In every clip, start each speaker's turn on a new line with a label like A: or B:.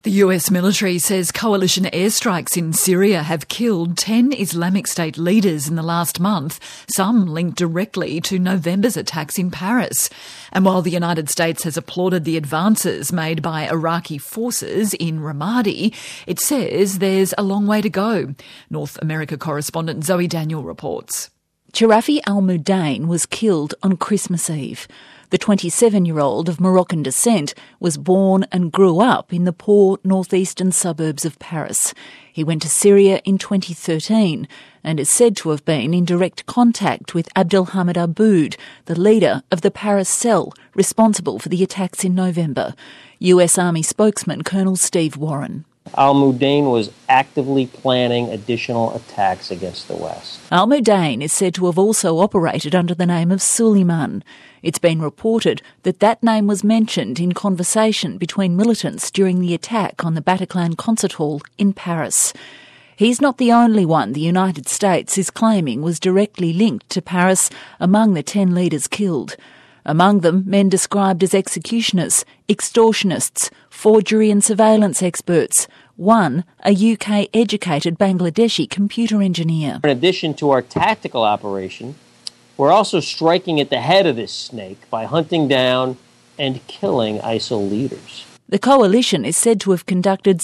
A: The US military says coalition airstrikes in Syria have killed 10 Islamic State leaders in the last month, some linked directly to November's attacks in Paris. And while the United States has applauded the advances made by Iraqi forces in Ramadi, it says there's a long way to go. North America correspondent Zoe Daniel reports.
B: Chirafi al-Mudane was killed on Christmas Eve. The 27-year-old of Moroccan descent was born and grew up in the poor northeastern suburbs of Paris. He went to Syria in 2013 and is said to have been in direct contact with Abdelhamid Aboud, the leader of the Paris cell responsible for the attacks in November. US Army spokesman Colonel Steve Warren.
C: Al-Mudane was actively planning additional attacks against the West.
B: Al-Mudane is said to have also operated under the name of Suleiman. It's been reported that that name was mentioned in conversation between militants during the attack on the Bataclan concert hall in Paris. He's not the only one the United States is claiming was directly linked to Paris among the 10 leaders killed. Among them, men described as executioners, extortionists, forgery and surveillance experts. One, a UK-educated Bangladeshi computer engineer.
C: In addition to our tactical operation, we're also striking at the head of this snake by hunting down and killing ISIL leaders.
B: The coalition is said to have conducted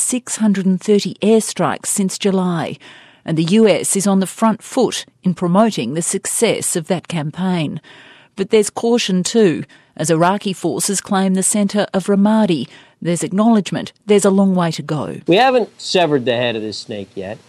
B: 630 airstrikes since July, and the US is on the front foot in promoting the success of that campaign. But there's caution too. As Iraqi forces claim the centre of Ramadi, there's acknowledgement there's a long way to go.
C: We haven't severed the head of this snake yet,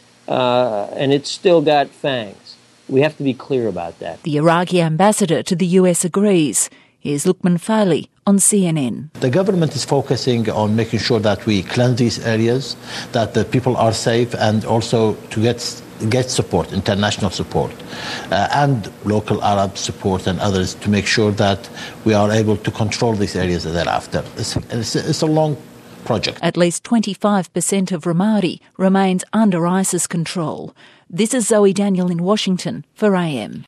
C: and it's still got fangs. We have to be clear about that.
B: The Iraqi ambassador to the US agrees. Here's Lukman Fali on CNN.
D: The government is focusing on making sure that we cleanse these areas, that the people are safe, and also to get support, international support, and local Arab support and others to make sure that we are able to control these areas thereafter. It's a long project.
B: At least 25% of Ramadi remains under ISIS control. This is Zoe Daniel in Washington for AM.